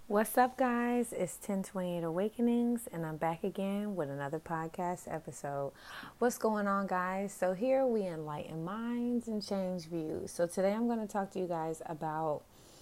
What's up, guys? It's 1028 Awakenings, and I'm back again with another podcast episode. What's going on, guys? So, here we enlighten minds and change views. So, today I'm going to talk to you guys about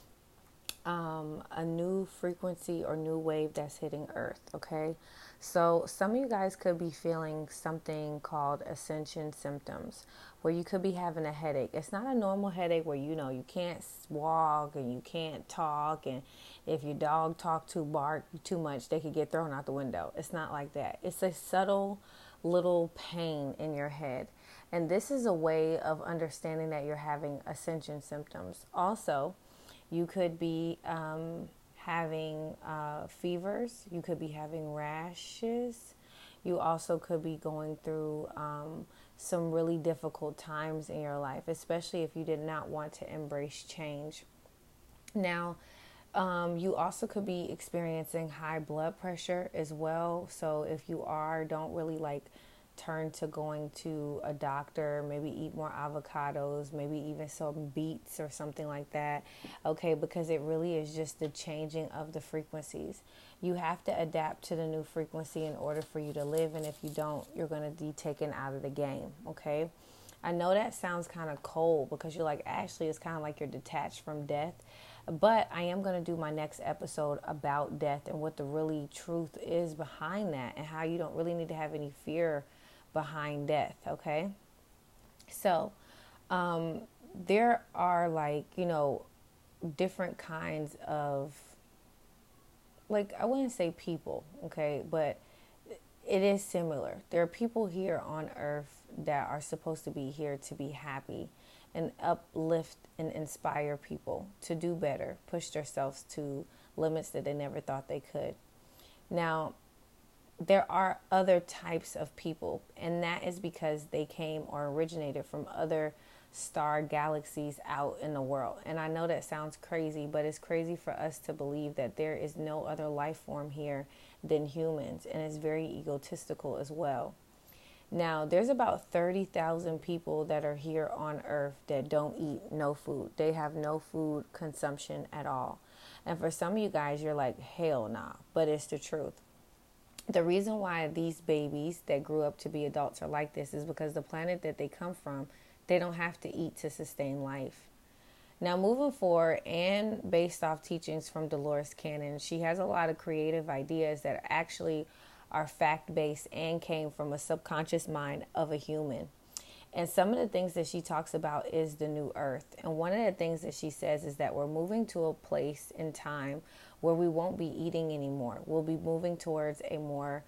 a new frequency or new wave that's hitting Earth, okay? So some of you guys could be feeling something called ascension symptoms, where you could be having a headache. It's not a normal headache where you can't walk and you can't talk, and if your dog talk bark too much, they could get thrown out the window. It's not like that. It's a subtle little pain in your head. And this is a way of understanding that you're having ascension symptoms. Also, you could be having fevers. You could be having rashes. You also could be going through some really difficult times in your life, especially if you did not want to embrace change. Now, you also could be experiencing high blood pressure as well. So if you don't really turn to going to a doctor, maybe eat more avocados, maybe even some beets or something like that. Okay, because it really is just the changing of the frequencies. You have to adapt to the new frequency in order for you to live, and if you don't, you're going to be taken out of the game. Okay, I know that sounds kind of cold because you're like, Ashley, it's kind of like you're detached from death. But I am going to do my next episode about death and what the really truth is behind that, and how you don't really need to have any fear behind death. Okay, so there are different kinds of, I wouldn't say people, okay, but it is similar. There are people here on earth that are supposed to be here to be happy and uplift and inspire people to do better, push themselves to limits that they never thought they could. Now, there are other types of people, and that is because they came or originated from other star galaxies out in the world. And I know that sounds crazy, but it's crazy for us to believe that there is no other life form here than humans, and it's very egotistical as well. Now, there's about 30,000 people that are here on Earth that don't eat no food. They have no food consumption at all. And for some of you guys, you're like, hell nah, but it's the truth. The reason why these babies that grew up to be adults are like this is because the planet that they come from, they don't have to eat to sustain life. Now, moving forward, and based off teachings from Dolores Cannon, she has a lot of creative ideas that actually are fact-based and came from a subconscious mind of a human. And some of the things that she talks about is the new earth. And one of the things that she says is that we're moving to a place in time where we won't be eating anymore. We'll be moving towards a more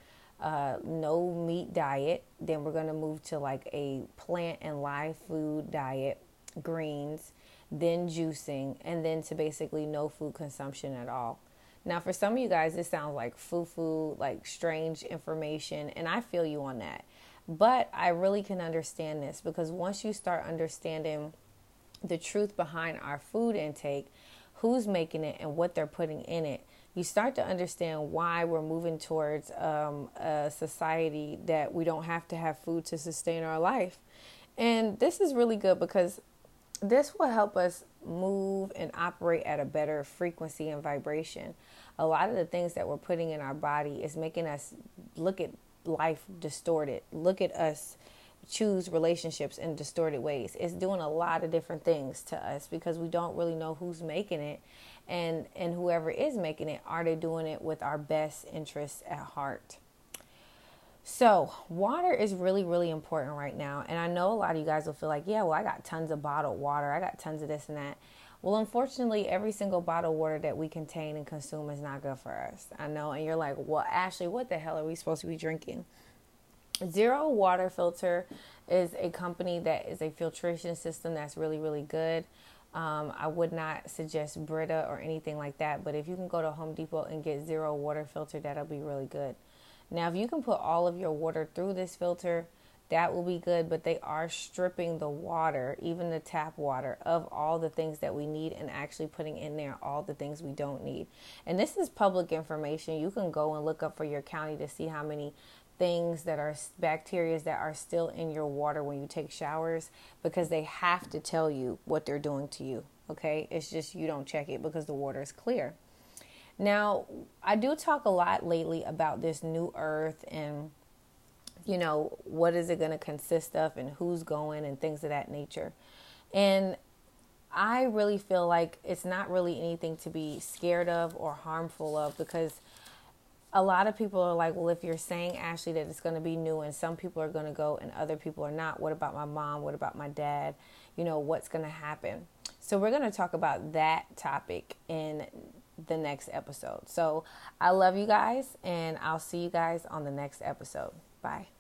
no meat diet. Then we're going to move to a plant and live food diet, greens, then juicing, and then to basically no food consumption at all. Now, for some of you guys, this sounds like foo-foo, like strange information, and I feel you on that. But I really can understand this, because once you start understanding the truth behind our food intake, who's making it and what they're putting in it, you start to understand why we're moving towards a society that we don't have to have food to sustain our life. And this is really good because this will help us move and operate at a better frequency and vibration. A lot of the things that we're putting in our body is making us look at life distorted. Look at us choose relationships in distorted ways. It's doing a lot of different things to us because we don't really know who's making it, and whoever is making it, are they doing it with our best interests at heart? So water is really, really important right now. And I know a lot of you guys will feel like, yeah, well, I got tons of bottled water. I got tons of this and that. Well, unfortunately, every single bottled water that we contain and consume is not good for us. I know. And you're like, well, Ashley, what the hell are we supposed to be drinking? Zero Water Filter is a company that is a filtration system that's really, really good. I would not suggest Brita or anything like that. But if you can go to Home Depot and get Zero Water Filter, that'll be really good. Now, if you can put all of your water through this filter, that will be good, but they are stripping the water, even the tap water, of all the things that we need and actually putting in there all the things we don't need. And this is public information. You can go and look up for your county to see how many things that are bacteria that are still in your water when you take showers, because they have to tell you what they're doing to you. Okay, it's just you don't check it because the water is clear. Now, I do talk a lot lately about this new earth and, what is it going to consist of and who's going and things of that nature. And I really feel like it's not really anything to be scared of or harmful of, because a lot of people are like, well, if you're saying, Ashley, that it's going to be new and some people are going to go and other people are not, what about my mom? What about my dad? What's going to happen? So we're going to talk about that topic in the next episode. So I love you guys, and I'll see you guys on the next episode. Bye.